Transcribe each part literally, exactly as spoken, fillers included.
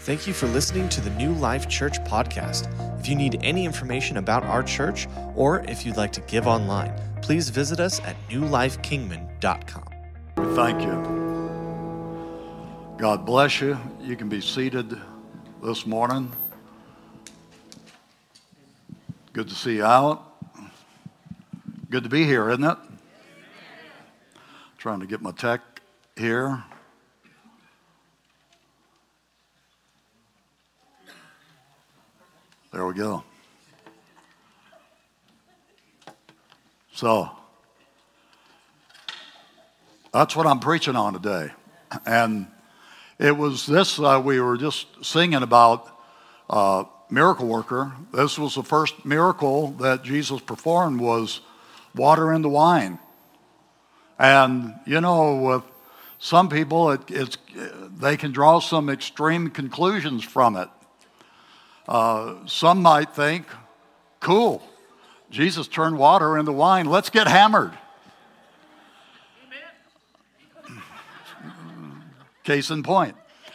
Thank you for listening to the New Life Church podcast. If you need any information about our church, or if you'd like to give online, please visit us at new life kingman dot com. Thank you. God bless you. You can be seated this morning. Good to see you out. Good to be here, isn't it? Trying to get my tech here. There we go. So, that's what I'm preaching on today. And it was this uh, we were just singing about uh, miracle worker. This was the first miracle that Jesus performed, was water into wine. And, you know, with some people, it, it's they can draw some extreme conclusions from it. Uh, some might think, cool, Jesus turned water into wine. Let's get hammered. Amen. Case in point.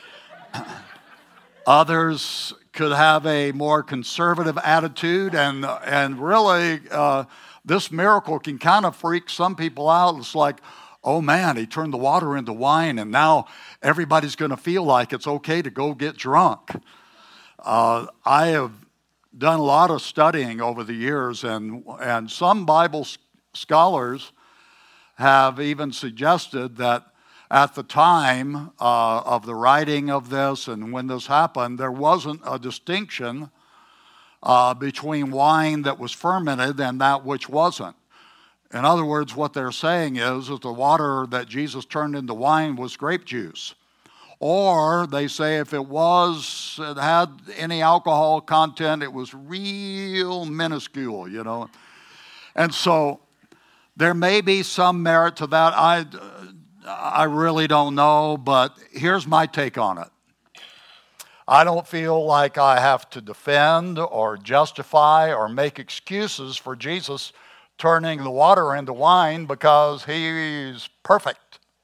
Others could have a more conservative attitude, and and really, uh, this miracle can kind of freak some people out. It's like, oh man, he turned the water into wine, and now everybody's going to feel like it's okay to go get drunk. Uh, I have done a lot of studying over the years, and and some Bible scholars have even suggested that at the time uh, of the writing of this and when this happened, there wasn't a distinction uh, between wine that was fermented and that which wasn't. In other words, what they're saying is that the water that Jesus turned into wine was grape juice. Or they say if it was, it had any alcohol content, it was real minuscule, you know. And so there may be some merit to that. I, I really don't know, but here's my take on it. I don't feel like I have to defend or justify or make excuses for Jesus turning the water into wine because he's perfect.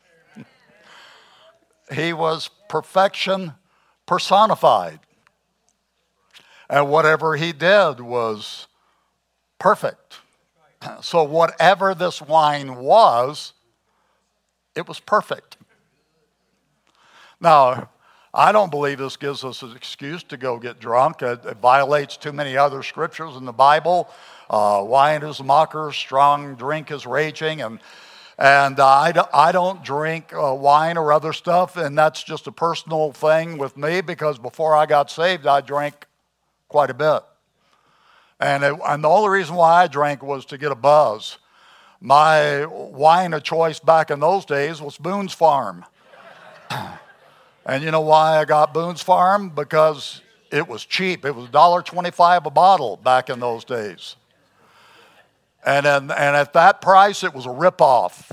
He was perfection personified. And whatever he did was perfect. So whatever this wine was, it was perfect. Now, I don't believe this gives us an excuse to go get drunk. It, it violates too many other scriptures in the Bible. Uh, wine is a mocker, strong drink is raging, and And uh, I, do, I don't drink uh, wine or other stuff, and that's just a personal thing with me because before I got saved, I drank quite a bit. And, it, and the only reason why I drank was to get a buzz. My wine of choice back in those days was Boone's Farm. And you know why I got Boone's Farm? Because it was cheap. It was one dollar twenty-five a bottle back in those days. And, then, and at that price, it was a ripoff.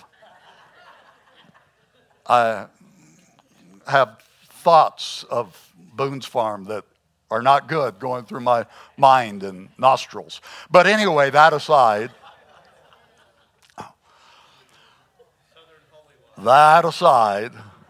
I have thoughts of Boone's Farm that are not good going through my mind and nostrils. But anyway, that aside, that aside,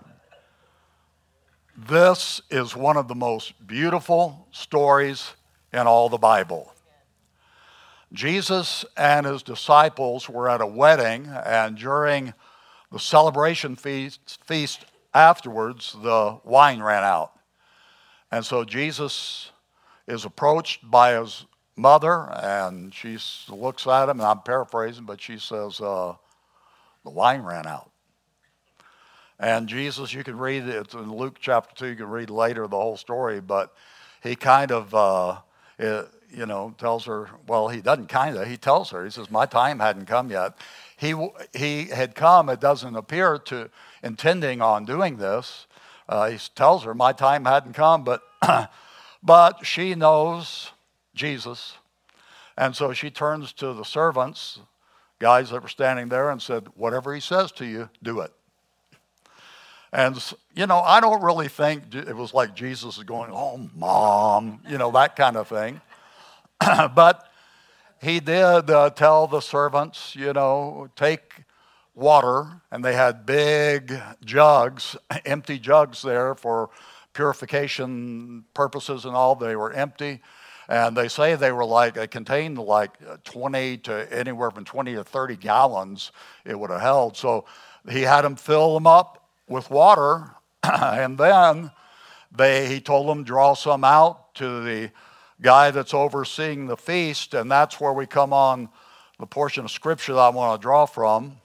this is one of the most beautiful stories in all the Bible. Jesus and his disciples were at a wedding, and during the celebration feast, feast afterwards, the wine ran out. And so Jesus is approached by his mother, and she looks at him, and I'm paraphrasing, but she says, uh, the wine ran out. And Jesus, you can read it, it's in Luke chapter two, you can read later the whole story, but he kind of... Uh, it, you know, tells her, well, he doesn't kind of, he tells her, he says, my time hadn't come yet. He he had come, it doesn't appear to, intending on doing this. Uh, he tells her, my time hadn't come, but but she knows Jesus. And so she turns to the servants, guys that were standing there, and said, whatever he says to you, do it. And, you know, I don't really think it was like Jesus is going, oh, mom, you know, that kind of thing. But he did uh, tell the servants, you know, take water, and they had big jugs, empty jugs there for purification purposes and all, they were empty. And they say they were like, they contained like twenty to anywhere from twenty to thirty gallons it would have held. So he had them fill them up with water, and then they, he told them draw some out to the guy that's overseeing the feast, and that's where we come on the portion of Scripture that I want to draw from.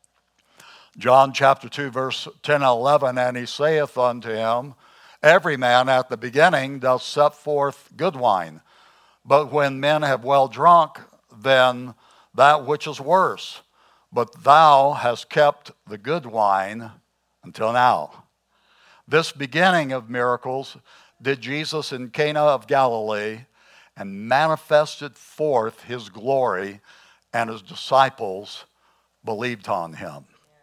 John chapter two, verse ten and eleven, and he saith unto him, every man at the beginning doth set forth good wine, but when men have well drunk, then that which is worse. But thou hast kept the good wine until now. This beginning of miracles did Jesus in Cana of Galilee, and manifested forth his glory, and his disciples believed on him.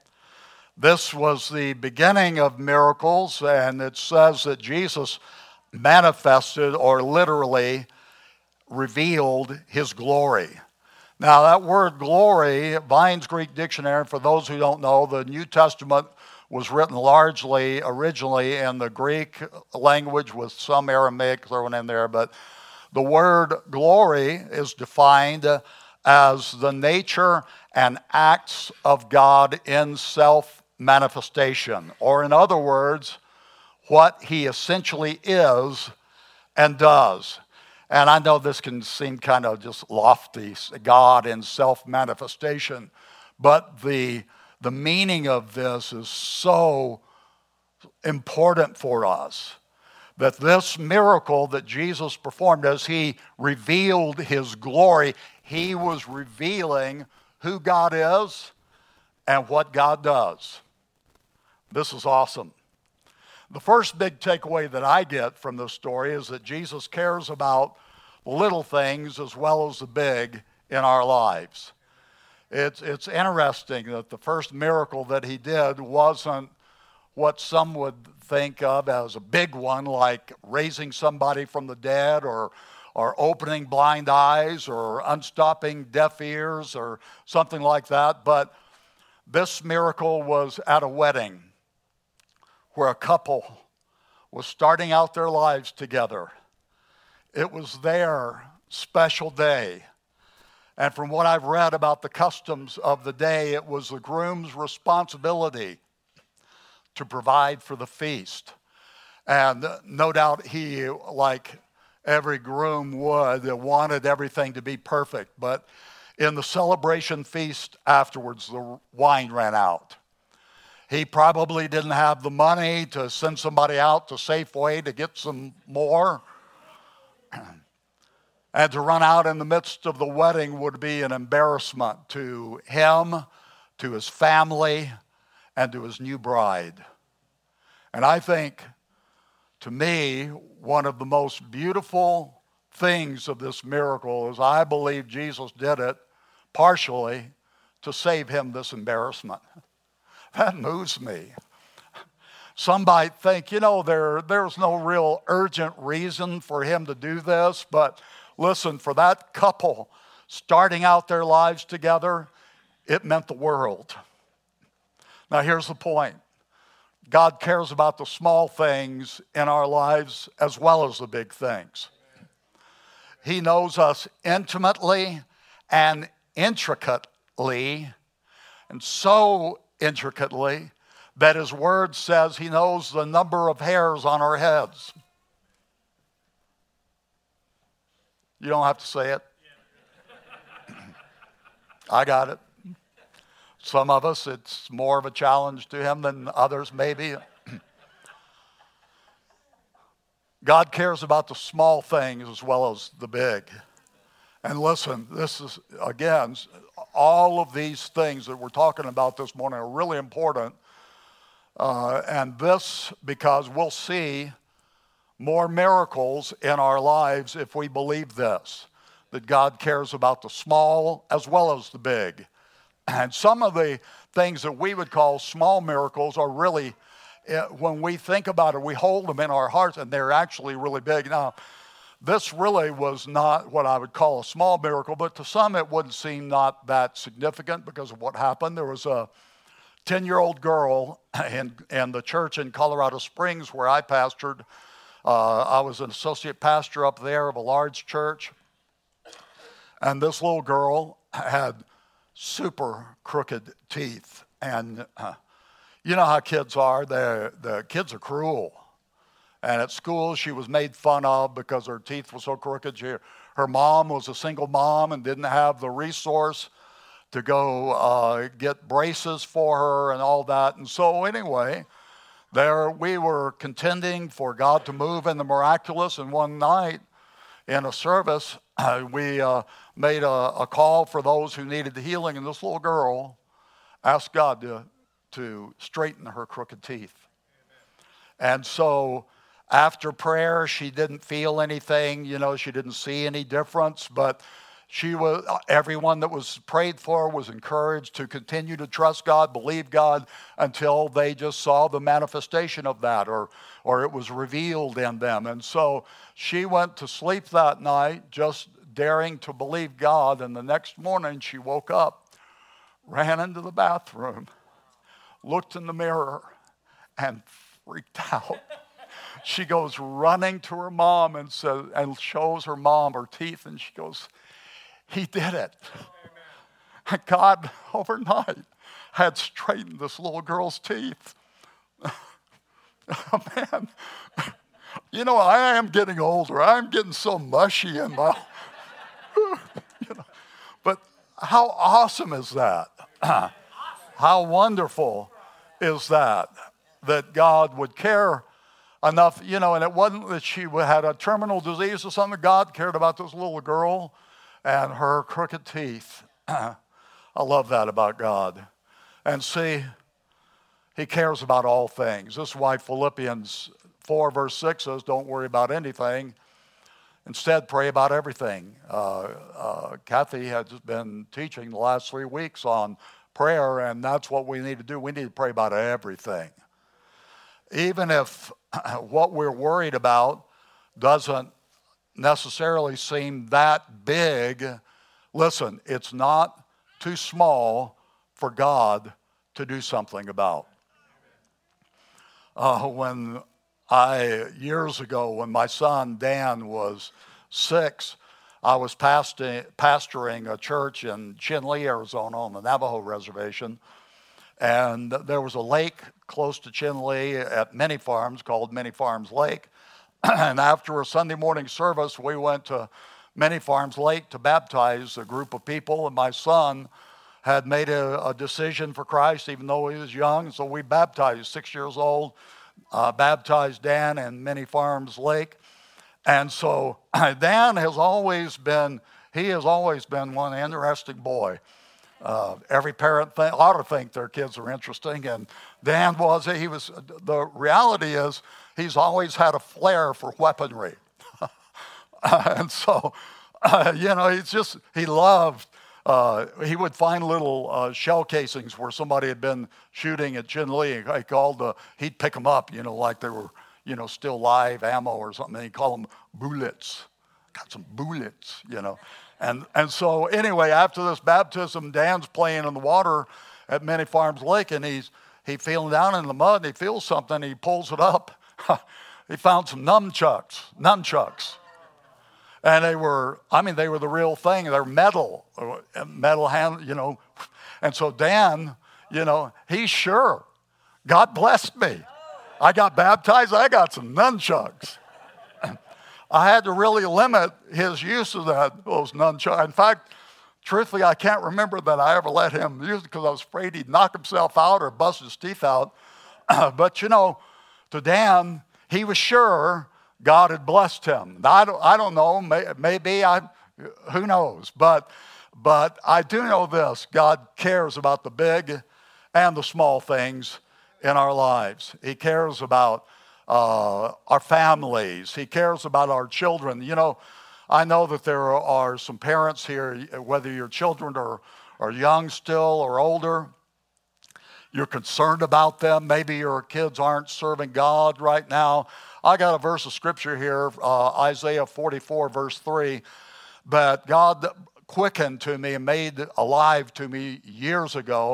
This was the beginning of miracles, and it says that Jesus manifested, or literally revealed, his glory. Now that word glory, Vine's Greek Dictionary, for those who don't know, the New Testament was written largely originally in the Greek language with some Aramaic thrown in there, but the word glory is defined as the nature and acts of God in self-manifestation, or in other words, what he essentially is and does. And I know this can seem kind of just lofty, God in self-manifestation, but the, the meaning of this is so important for us. That this miracle that Jesus performed as he revealed his glory, he was revealing who God is and what God does. This is awesome. The first big takeaway that I get from this story is that Jesus cares about little things as well as the big in our lives. It's, it's interesting that the first miracle that he did wasn't what some would think of as a big one, like raising somebody from the dead, or, or opening blind eyes, or unstopping deaf ears, or something like that. But this miracle was at a wedding where a couple was starting out their lives together. It was their special day. And from what I've read about the customs of the day, it was the groom's responsibility to provide for the feast. And no doubt he, like every groom would, wanted everything to be perfect. But in the celebration feast afterwards, the wine ran out. He probably didn't have the money to send somebody out to Safeway to get some more. And to run out in the midst of the wedding would be an embarrassment to him, to his family, and to his new bride. And I think, to me, one of the most beautiful things of this miracle is I believe Jesus did it partially to save him this embarrassment. That moves me. Some might think, you know, there, there's no real urgent reason for him to do this, but listen, for that couple starting out their lives together, it meant the world. Now here's the point. God cares about the small things in our lives as well as the big things. He knows us intimately and intricately, and so intricately that his word says he knows the number of hairs on our heads. You don't have to say it. I got it. Some of us, it's more of a challenge to him than others, maybe. God cares about the small things as well as the big. And listen, this is, again, all of these things that we're talking about this morning are really important. Uh, and this, because we'll see more miracles in our lives if we believe this, that God cares about the small as well as the big. And some of the things that we would call small miracles are really, when we think about it, we hold them in our hearts, and they're actually really big. Now, this really was not what I would call a small miracle, but to some it wouldn't seem not that significant because of what happened. There was a ten-year-old girl in, in the church in Colorado Springs where I pastored. Uh, I was an associate pastor up there of a large church. And this little girl had super crooked teeth. And uh, you know how kids are. The, the kids are cruel. And at school, she was made fun of because her teeth were so crooked. She, her mom was a single mom and didn't have the resource to go uh, get braces for her and all that. And so anyway, there we were contending for God to move in the miraculous. And one night in a service, uh, we uh, made a, a call for those who needed the healing. And this little girl asked God to, to straighten her crooked teeth. Amen. And so after prayer, she didn't feel anything. You know, she didn't see any difference. But she was, everyone that was prayed for was encouraged to continue to trust God, believe God, until they just saw the manifestation of that, or, or it was revealed in them. And so she went to sleep that night just daring to believe God. And the next morning she woke up, ran into the bathroom, looked in the mirror, and freaked out. She goes running to her mom and says, and shows her mom her teeth, and she goes, "He did it." Amen. God overnight had straightened this little girl's teeth. Oh, man, you know, I am getting older. I'm getting so mushy in my, you know. But how awesome is that? How wonderful is that, that God would care enough, you know, and it wasn't that she had a terminal disease or something. God cared about this little girl and her crooked teeth. I love that about God. And see, he cares about all things. This is why Philippians four verse six says, don't worry about anything. Instead, pray about everything. Uh, uh, Kathy has been teaching the last three weeks on prayer, and that's what we need to do. We need to pray about everything. Even if what we're worried about doesn't necessarily seem that big, listen, it's not too small for God to do something about. Uh, when I, years ago, when my son Dan was six, I was pastoring, pastoring a church in Chinle, Arizona on the Navajo reservation. And there was a lake close to Chinle at Many Farms called Many Farms Lake. And after a Sunday morning service, we went to Many Farms Lake to baptize a group of people. And my son had made a, a decision for Christ, even though he was young. So we baptized, six years old, uh, baptized Dan in Many Farms Lake. And so Dan has always been, he has always been one interesting boy. Uh, every parent th- ought to think their kids are interesting, and Dan was. He was. The reality is, he's always had a flair for weaponry, and so, uh, you know, he's just he loved. Uh, he would find little uh, shell casings where somebody had been shooting at Chinle. He called the. He'd pick them up, you know, like they were, you know, still live ammo or something. He'd call them bullets. Got some bullets, you know. And and so anyway, after this baptism, Dan's playing in the water at Many Farms Lake, and he's he feeling down in the mud, and he feels something, he pulls it up. He found some nunchucks, nunchucks. And they were, I mean, they were the real thing. They're metal, metal hand, you know. And so Dan, you know, he's sure. God blessed me. I got baptized, I got some nunchucks. I had to really limit his use of that, those nunchucks. In fact, truthfully, I can't remember that I ever let him use it because I was afraid he'd knock himself out or bust his teeth out. But, you know, to Dan, he was sure God had blessed him. I don't, I don't know, may, maybe, I, who knows. But, but I do know this, God cares about the big and the small things in our lives. He cares about Uh, our families. He cares about our children. You know, I know that there are some parents here, whether your children are, are young still or older, you're concerned about them. Maybe your kids aren't serving God right now. I got a verse of scripture here, uh, Isaiah forty-four, verse three. But God quickened to me and made alive to me years ago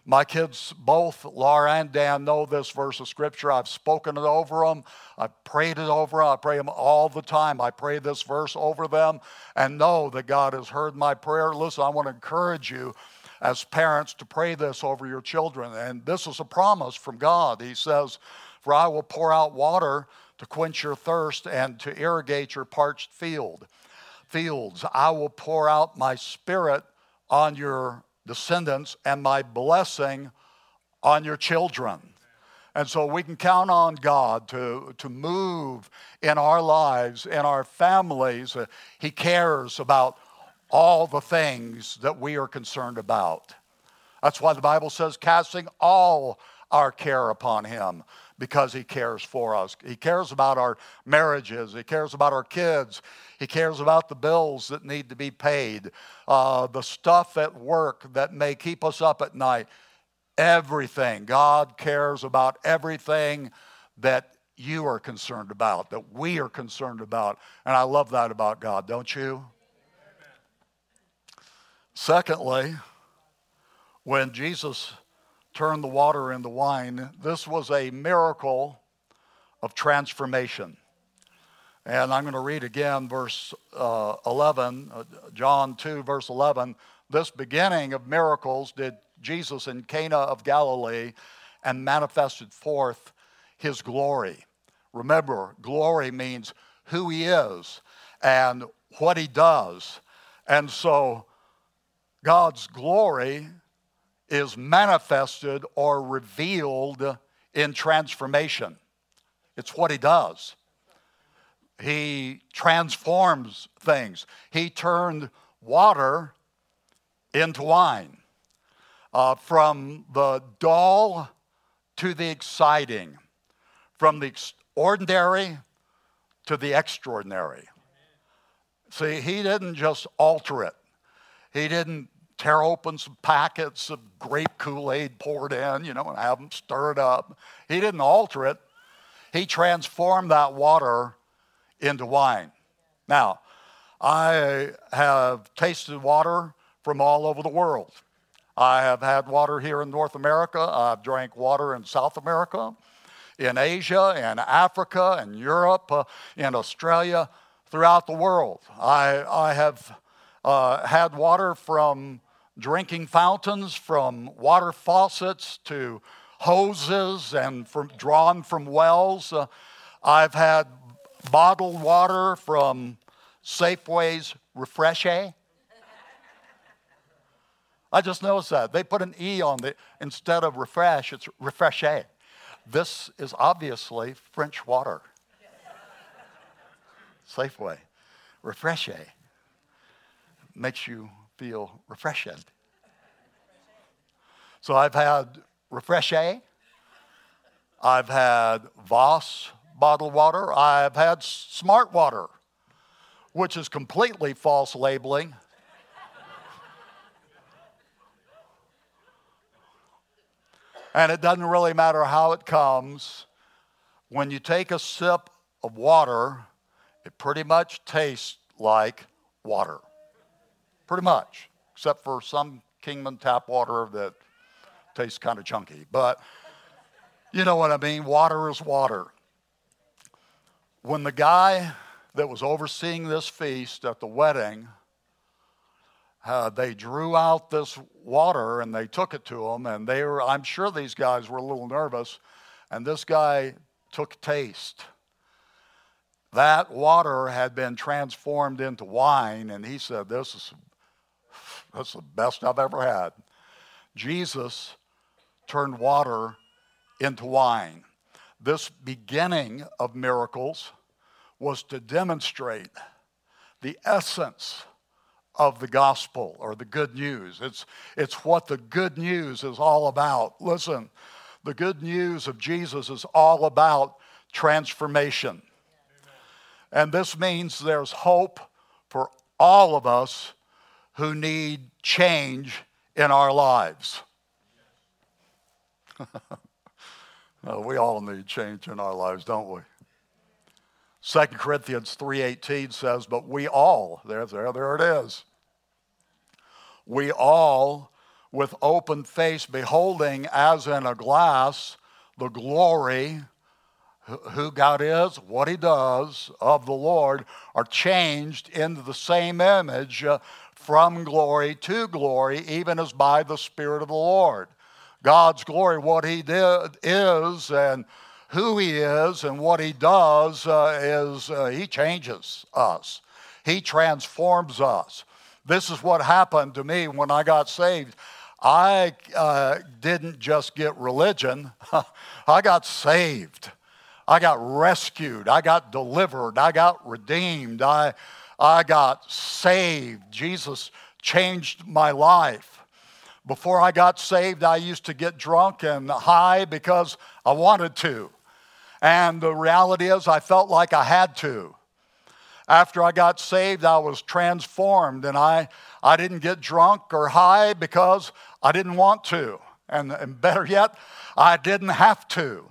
My kids, both Laura and Dan, know this verse of Scripture. I've spoken it over them. I've prayed it over them. I pray them all the time. I pray this verse over them and know that God has heard my prayer. Listen, I want to encourage you as parents to pray this over your children. And this is a promise from God. He says, "For I will pour out water to quench your thirst and to irrigate your parched field. Fields, I will pour out my Spirit on your descendants and my blessing on your children." And so we can count on God to, to move in our lives, in our families. Uh, he cares about all the things that we are concerned about. That's why the Bible says, casting all our care upon him, because he cares for us. He cares about our marriages. He cares about our kids. He cares about the bills that need to be paid, uh, the stuff at work that may keep us up at night. Everything. God cares about everything that you are concerned about, that we are concerned about. And I love that about God, don't you? Amen. Secondly, when Jesus turned the water into wine, this was a miracle of transformation. And I'm going to read again verse uh, eleven, uh, John two, verse eleven. This beginning of miracles did Jesus in Cana of Galilee and manifested forth his glory. Remember, glory means who he is and what he does. And so God's glory is manifested or revealed in transformation. It's what he does. He transforms things. He turned water into wine. Uh, from the dull to the exciting. From the ordinary to the extraordinary. See, he didn't just alter it. He didn't tear open some packets of grape Kool-Aid poured in, you know, and have them stir it up. He didn't alter it. He transformed that water into wine. Now, I have tasted water from all over the world. I have had water here in North America. I've drank water in South America, in Asia, in Africa, in Europe, uh, in Australia, throughout the world. I, I have uh, had water from drinking fountains, from water faucets to hoses and from, drawn from wells. Uh, I've had bottled water from Safeway's Refresh-A. I just noticed that. They put an E on the, instead of refresh, it's Refresh-A. This is obviously French water. Safeway. Refresh-A. Makes you feel refreshed. So I've had Refresh-A. I've had Voss bottled water. I've had Smart Water, which is completely false labeling. And it doesn't really matter how it comes. When you take a sip of water, it pretty much tastes like water. Pretty much. Except for some Kingman tap water that tastes kind of chunky. But you know what I mean. Water is water. When the guy that was overseeing this feast at the wedding, Uh, they drew out this water and they took it to him, and they were, I'm sure these guys were a little nervous, and this guy took taste. That water had been transformed into wine, and he said, this is, this is the best I've ever had. Jesus turned water into wine. This beginning of miracles was to demonstrate the essence of the gospel or the good news. It's, it's what the good news is all about. Listen, the good news of Jesus is all about transformation. Amen. And this means there's hope for all of us who need change in our lives. No, we all need change in our lives, don't we? Second Corinthians three eighteen says, but we all, there, there, there it is. We all, with open face, beholding as in a glass the glory, who God is, what he does, of the Lord, are changed into the same image uh, from glory to glory, even as by the Spirit of the Lord. God's glory, what he did is, and who he is, and what he does uh, is uh, he changes us. He transforms us. This is what happened to me when I got saved. I uh, didn't just get religion. I got saved. I got rescued. I got delivered. I got redeemed. I, I got saved. Jesus changed my life. Before I got saved, I used to get drunk and high because I wanted to. And the reality is I felt like I had to. After I got saved, I was transformed, and I, I didn't get drunk or high because I didn't want to. And, and better yet, I didn't have to.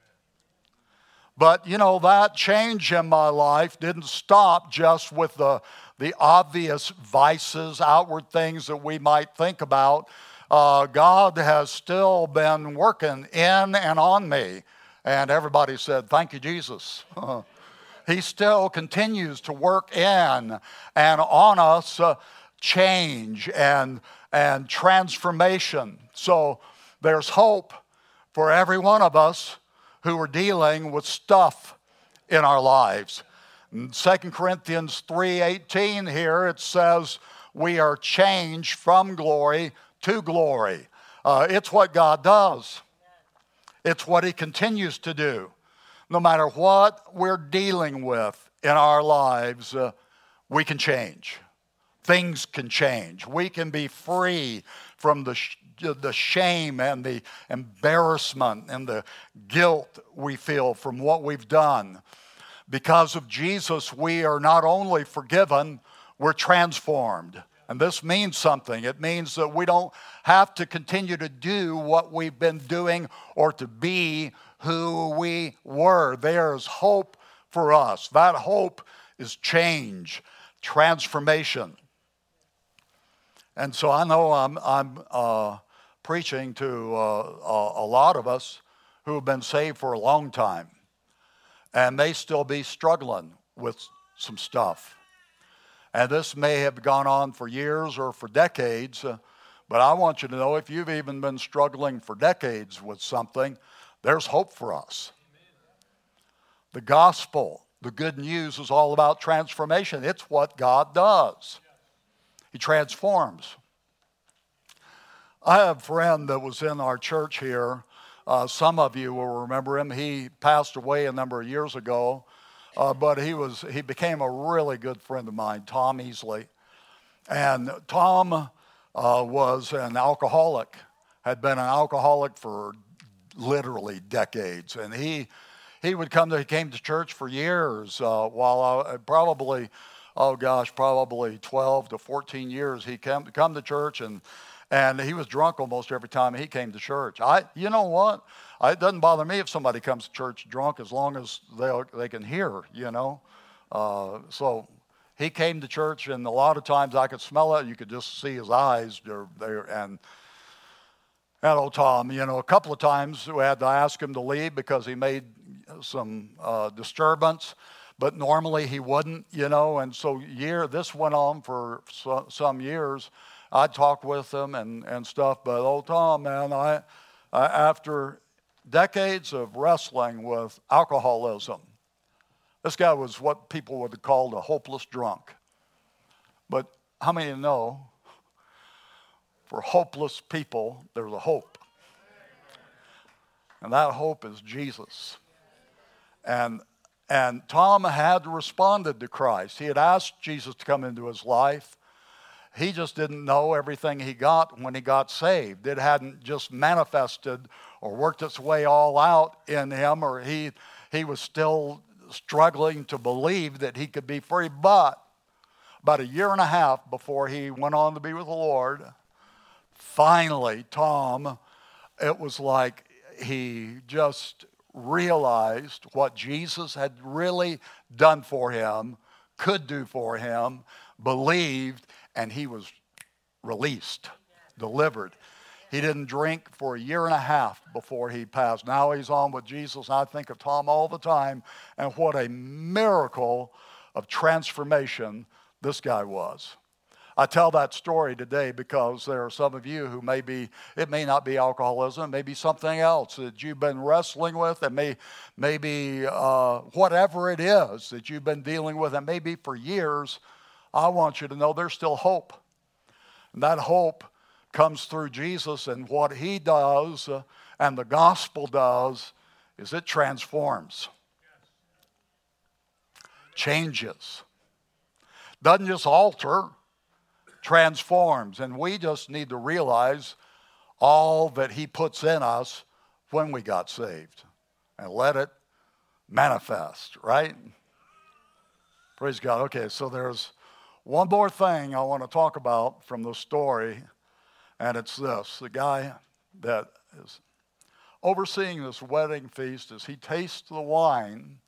But, you know, that change in my life didn't stop just with the, the obvious vices, outward things that we might think about. Uh, God has still been working in and on me. And everybody said, thank you, Jesus. He still continues to work in and on us uh, change and, and transformation. So there's hope for every one of us who are dealing with stuff in our lives. In Second Corinthians three eighteen here, it says we are changed from glory to glory. Uh, it's what God does. It's what he continues to do. No matter what we're dealing with in our lives, uh, we can change. Things can change. We can be free from the sh- the shame and the embarrassment and the guilt we feel from what we've done. Because of Jesus, we are not only forgiven, we're transformed. And this means something. It means that we don't have to continue to do what we've been doing or to be who we were. There's hope for us. That hope is change, transformation. And so I know I'm, I'm uh, preaching to uh, a, a lot of us who have been saved for a long time and may still be struggling with some stuff. And this may have gone on for years or for decades, uh, but I want you to know if you've even been struggling for decades with something, there's hope for us. The gospel, the good news, is all about transformation. It's what God does. He transforms. I have a friend that was in our church here. Uh, some of you will remember him. He passed away a number of years ago, uh, but he was he became a really good friend of mine, Tom Easley. And Tom uh, was an alcoholic, had been an alcoholic for literally decades. And he he would come to, he came to church for years, uh, while I, probably, oh gosh, probably twelve to fourteen years. He came come to church, and and he was drunk almost every time he came to church. I, you know what? It doesn't bother me if somebody comes to church drunk as long as they they can hear, you know. Uh, so he came to church, and a lot of times I could smell it. You could just see his eyes there, there and. Hello, Tom. You know, a couple of times we had to ask him to leave because he made some uh, disturbance, but normally he wouldn't, you know, and so year this went on for so, some years. I'd talk with him and, and stuff, but oh, Tom, man, I, I after decades of wrestling with alcoholism, this guy was what people would have called a hopeless drunk. But how many of you know, for hopeless people, there's a hope. And that hope is Jesus. And, and Tom had responded to Christ. He had asked Jesus to come into his life. He just didn't know everything he got when he got saved. It hadn't just manifested or worked its way all out in him, or he, he was still struggling to believe that he could be free. But about a year and a half before he went on to be with the Lord, finally, Tom, it was like he just realized what Jesus had really done for him, could do for him, believed, and he was released. delivered. He didn't drink for a year and a half before he passed. Now he's on with Jesus. I think of Tom all the time, and what a miracle of transformation this guy was. I tell that story today because there are some of you who may be, it may not be alcoholism, it may be something else that you've been wrestling with, it may, may be uh, whatever it is that you've been dealing with, it may be for years. I want you to know there's still hope. And that hope comes through Jesus, and what he does uh, and the gospel does is it transforms, changes, doesn't just alter, transforms. And we just need to realize all that he puts in us when we got saved and let it manifest, right? Praise God. Okay, so there's one more thing I want to talk about from the story, and it's this. The guy that is overseeing this wedding feast, as he tastes the wine,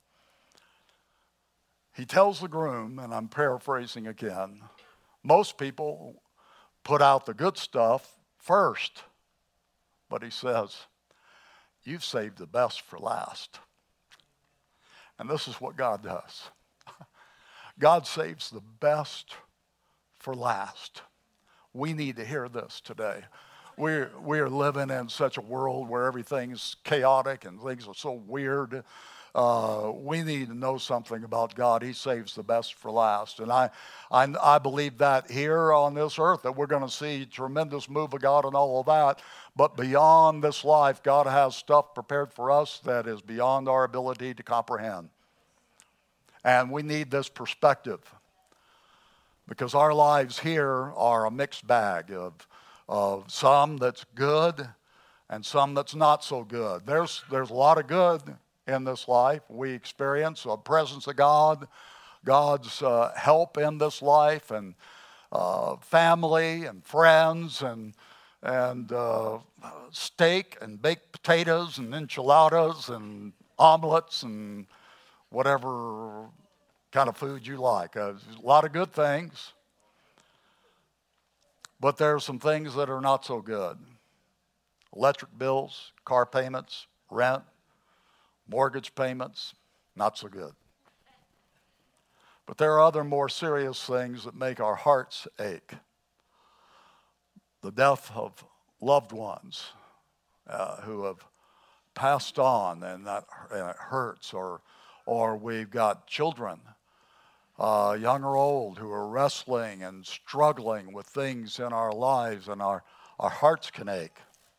he tells the groom, and I'm paraphrasing again, most people put out the good stuff first. But he says, you've saved the best for last. And this is what God does. God saves the best for last. We need to hear this today. We're, we're living in such a world where everything's chaotic and things are so weird. Uh, we need to know something about God. He saves the best for last. And I, I, I believe that here on this earth, that we're going to see tremendous move of God and all of that. But beyond this life, God has stuff prepared for us that is beyond our ability to comprehend. And we need this perspective, because our lives here are a mixed bag of, of some that's good and some that's not so good. There's, there's a lot of good in this life. We experience the presence of God, God's uh, help in this life, and uh, family and friends, and and uh, steak and baked potatoes and enchiladas and omelets and whatever kind of food you like. Uh, a lot of good things, but there are some things that are not so good. Electric bills, car payments, rent, mortgage payments, not so good. But there are other more serious things that make our hearts ache. The death of loved ones uh, who have passed on, and that and it hurts. Or, or we've got children, uh, young or old, who are wrestling and struggling with things in our lives, and our, our hearts can ache.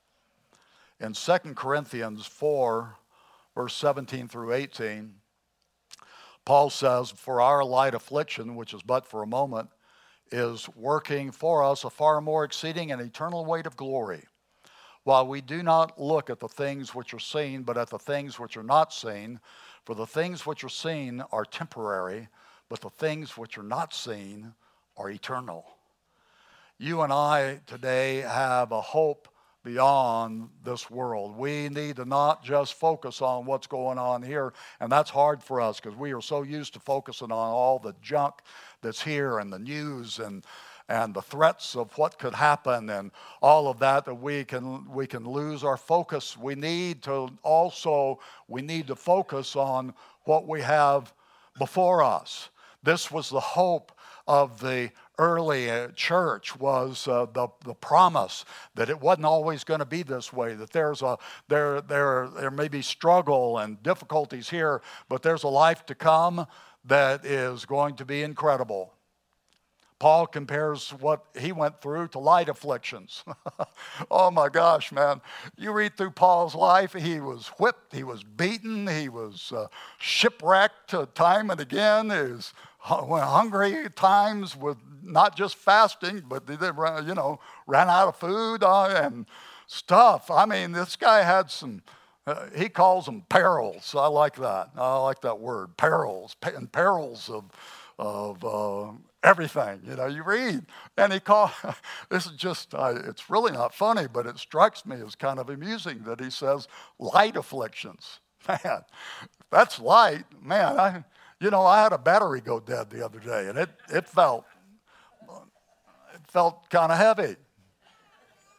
In Second Corinthians four, verse seventeen through eighteen, Paul says, for our light affliction, which is but for a moment, is working for us a far more exceeding and eternal weight of glory, while we do not look at the things which are seen, but at the things which are not seen. For the things which are seen are temporary, but the things which are not seen are eternal. You and I today have a hope beyond this world. We need to not just focus on what's going on here, and that's hard for us because we are so used to focusing on all the junk that's here and the news and and the threats of what could happen and all of that, that we can we can lose our focus. We need to also we need to focus on what we have before us. This was the hope of the early church, was uh, the the promise that it wasn't always going to be this way, that there's a there there there may be struggle and difficulties here, but there's a life to come that is going to be incredible. Paul compares what he went through to light afflictions. Oh my gosh, man. You read through Paul's life, he was whipped, he was beaten, he was uh, shipwrecked time and again. He was hungry at times with not just fasting, but they, you know, ran out of food uh, and stuff. I mean, this guy had some, uh, he calls them perils. I like that. I like that word, perils, and perils of, of uh, everything. You know, you read, and he called, this is just, uh, it's really not funny, but it strikes me as kind of amusing that he says light afflictions. Man, that's light. Man, I, you know, I had a battery go dead the other day, and it, it felt, it felt kind of heavy.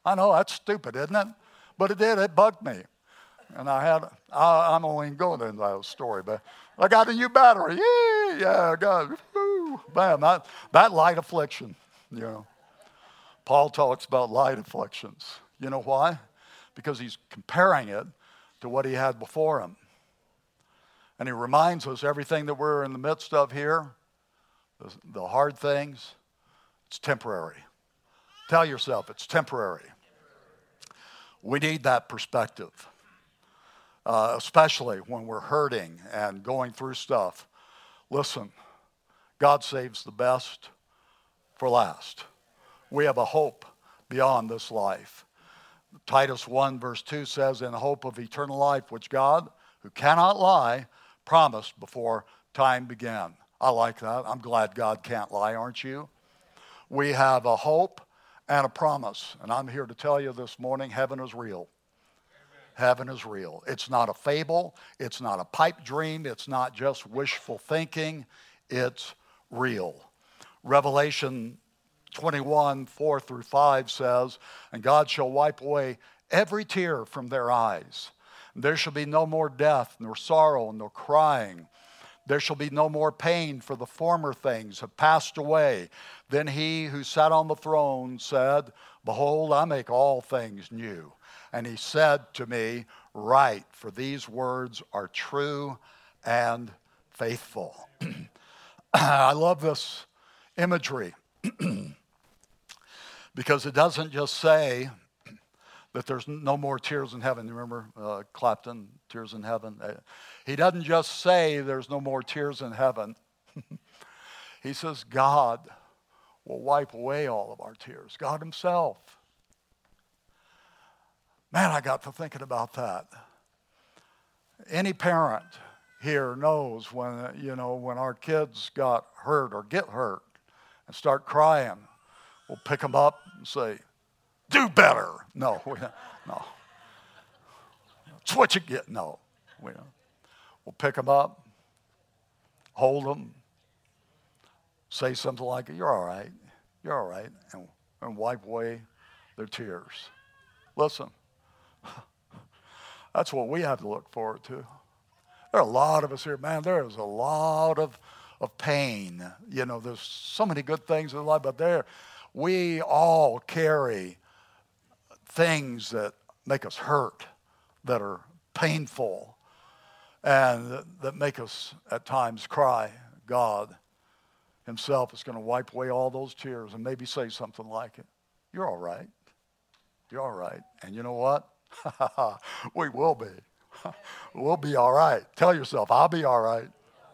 I know, that's stupid, isn't it? But it did, it bugged me. And I had, I, I'm only going into that story, but I got a new battery. Yeah, yeah, I got it. Woo. Bam, that, that light affliction, you know. Paul talks about light afflictions. You know why? Because he's comparing it to what he had before him. And he reminds us everything that we're in the midst of here, the, the hard things, it's temporary. Tell yourself it's temporary. We need that perspective, uh, especially when we're hurting and going through stuff. Listen, God saves the best for last. We have a hope beyond this life. Titus one verse two says, in hope of eternal life, which God, who cannot lie, promised before time began. I like that. I'm glad God can't lie, aren't you? We have a hope and a promise. And I'm here to tell you this morning, heaven is real. Amen. Heaven is real. It's not a fable. It's not a pipe dream. It's not just wishful thinking. It's real. Revelation twenty-one, four through five says, and God shall wipe away every tear from their eyes. There shall be no more death, nor sorrow, nor crying. There shall be no more pain, for the former things have passed away. Then he who sat on the throne said, behold, I make all things new. And he said to me, write, for these words are true and faithful. I love this imagery because it doesn't just say that there's no more tears in heaven. You remember uh, Clapton, Tears in Heaven? Uh, he doesn't just say there's no more tears in heaven. He says God will wipe away all of our tears. God himself. Man, I got to thinking about that. Any parent here knows when, you know, when our kids got hurt or get hurt and start crying, we'll pick them up and say, do better. No, we, no. It's what you get. No. We, we'll pick them up, hold them, say something like, you're all right, you're all right, and, and wipe away their tears. Listen, that's what we have to look forward to. There are a lot of us here, man, there is a lot of, of pain. You know, there's so many good things in life, but there, we all carry things that make us hurt, that are painful, and that, that make us at times cry. God himself is going to wipe away all those tears and maybe say something like it. You're all right. You're all right. And you know what? We will be. We'll be all right. Tell yourself, I'll be all right.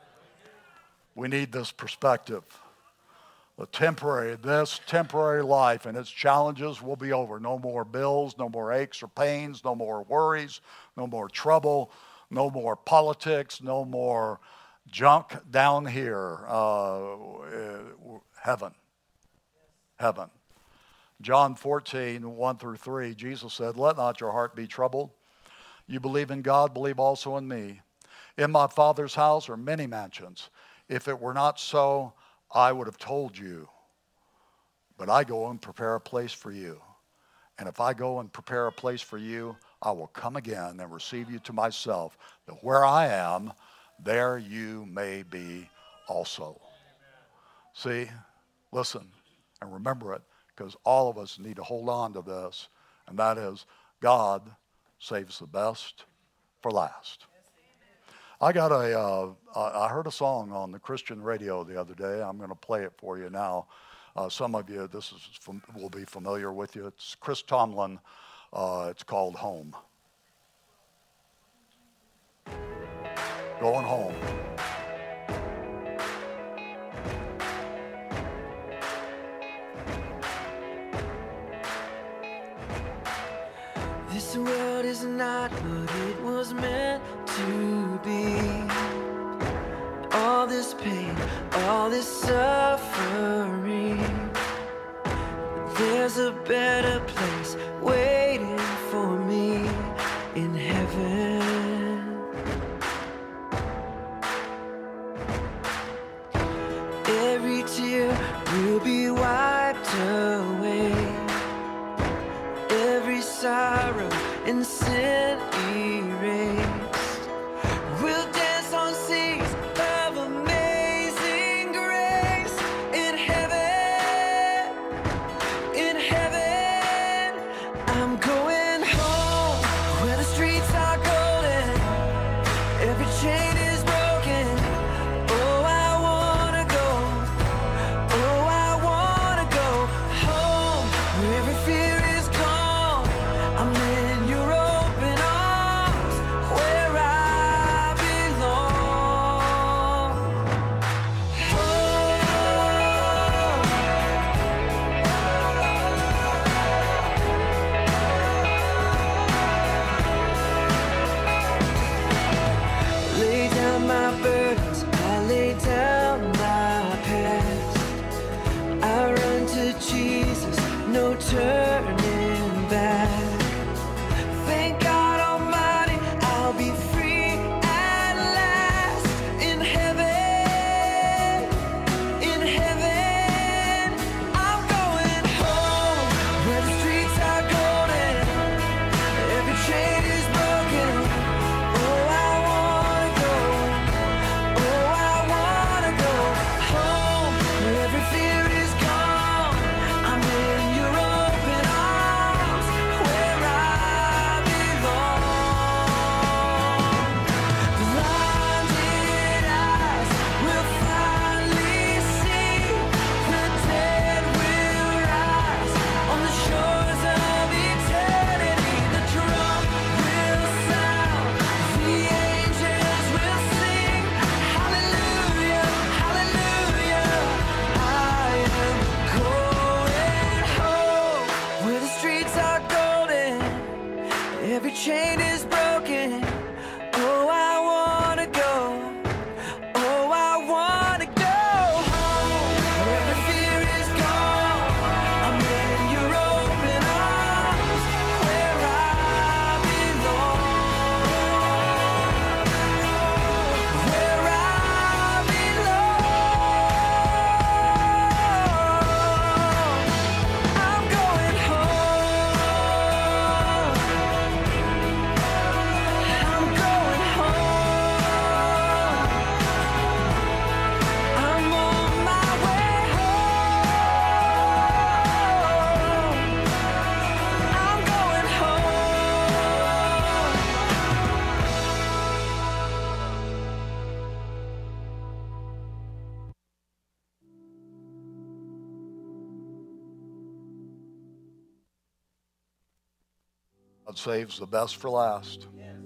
We need this perspective. The temporary, this temporary life and its challenges will be over. No more bills, no more aches or pains, no more worries, no more trouble, no more politics, no more junk down here. Uh, heaven. Heaven. John fourteen, one through three, Jesus said, let not your heart be troubled. You believe in God, believe also in me. In my Father's house are many mansions. If it were not so, I would have told you, but I go and prepare a place for you. And if I go and prepare a place for you, I will come again and receive you to myself, that where I am, there you may be also. See, listen, and remember it, because all of us need to hold on to this, and that is God saves the best for last. I got a, uh, I heard a song on the Christian radio the other day. I'm going to play it for you now. Uh, some of you, this is will be familiar with you. It's Chris Tomlin. Uh, it's called Home. Going home. This world is not what it was meant to be. All this pain, all this suffering. There's a better place waiting for me in heaven. Every tear will be wiped away. and sin erased. We'll dance on seas of amazing grace. In heaven, in heaven, I'm going home where the streets are golden, every chain is broken. Oh, I wanna go, oh, I wanna go home where every fear is gone. I'm in your open arms where I belong. Lay down my burdens, I lay down my past. I run to Jesus, no turning back. Thank God Almighty, I'll be free at last. In heaven, in heaven, I'm going home where the streets are golden, every chain is broken. Oh, I wanna go, oh, I wanna go home where every fear is gone. I'm in your open arms where I belong. Blinded eyes will finally see, the dead will rise on the shores of eternity. The drum will sound, the angels will sing. Hallelujah, hallelujah. I am going home where the streets are golden, every chain is broken. Oh, I wanna go, oh, I wanna go home where every fear is gone. I'm in your open arms where I belong, where I belong. I'm going home, I'm going home, I'm on my way home, I'm going home. God saves the best for last.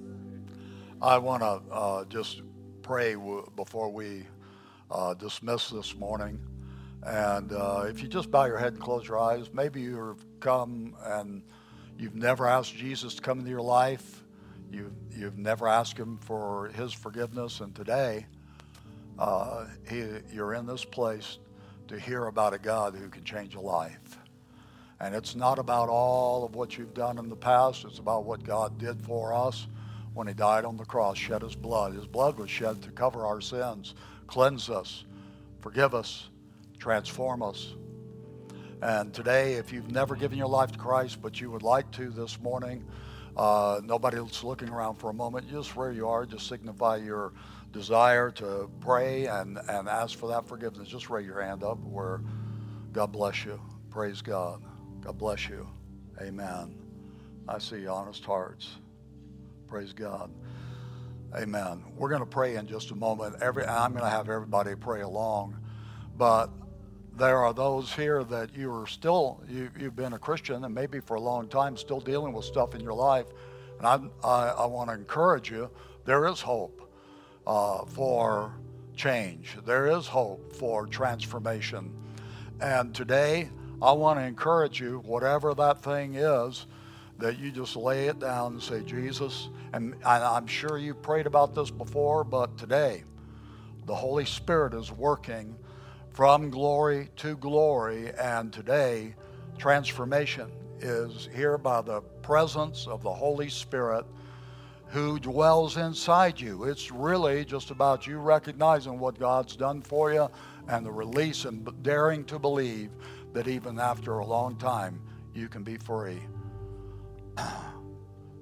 I want to uh, just pray w- before we uh, dismiss this morning. And uh, if you just bow your head and close your eyes, maybe you've come and you've never asked Jesus to come into your life. You, you've never asked him for his forgiveness. And today, uh, he, you're in this place to hear about a God who can change a life. And it's not about all of what you've done in the past. It's about what God did for us when he died on the cross, shed his blood. His blood was shed to cover our sins, cleanse us, forgive us, transform us. And today, if you've never given your life to Christ, but you would like to this morning, uh, nobody's looking around for a moment. Just where you are, just signify your desire to pray and, and ask for that forgiveness. Just raise your hand up where God bless you. Praise God. God bless you. Amen. I see honest hearts. Praise God. Amen. We're going to pray in just a moment. Every I'm going to have everybody pray along, but there are those here that you are still you, you've been a Christian and maybe for a long time still dealing with stuff in your life, and I I, I want to encourage you. There is hope uh, for change. There is hope for transformation, and today I want to encourage you, whatever that thing is, that you just lay it down and say, Jesus, and I'm sure you've prayed about this before, but today, the Holy Spirit is working from glory to glory, and today, transformation is here by the presence of the Holy Spirit who dwells inside you. It's really just about you recognizing what God's done for you and the release and daring to believe that even after a long time, you can be free.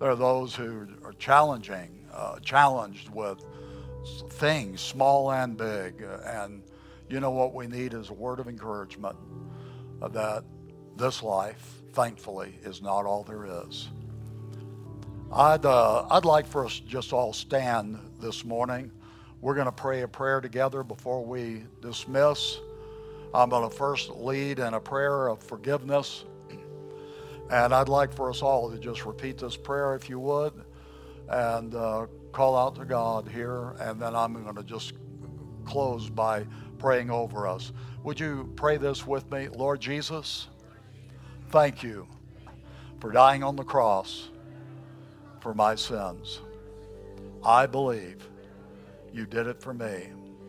There are those who are challenging, uh, challenged with things, small and big. And you know what we need is a word of encouragement that this life, thankfully, is not all there is. I'd, uh, I'd like for us to just all stand this morning. We're going to pray a prayer together before we dismiss. I'm going to first lead in a prayer of forgiveness. And I'd like for us all to just repeat this prayer, if you would, and uh, call out to God here. And then I'm going to just close by praying over us. Would you pray this with me? Lord Jesus, thank you for dying on the cross for my sins. I believe you did it for me.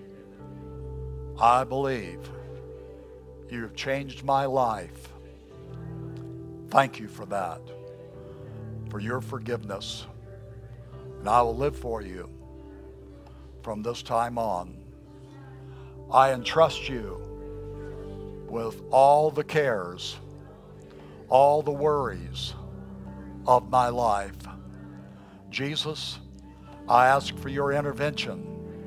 I believe you have changed my life. Thank you for that, for your forgiveness. And I will live for you from this time on. I entrust you with all the cares, all the worries of my life. Jesus, I ask for your intervention.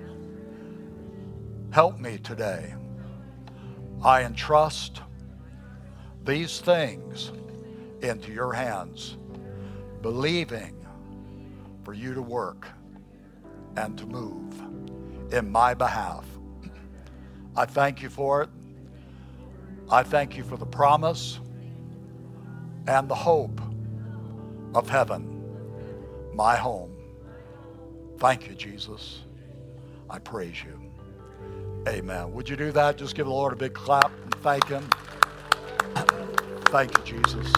Help me today. I entrust these things into your hands, believing for you to work and to move in my behalf. I thank you for it. I thank you for the promise and the hope of heaven, my home. Thank you, Jesus. I praise you. Amen. Would you do that? Just give the Lord a big clap and thank him. Thank you, Jesus.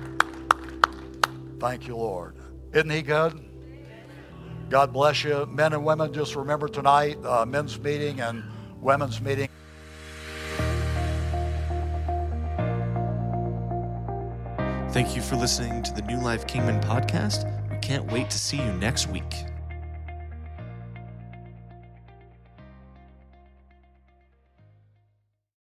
Thank you, Lord. Isn't he good? God bless you. Men and women, just remember tonight, uh, men's meeting and women's meeting. Thank you for listening to the New Life Kingman podcast. We can't wait to see you next week.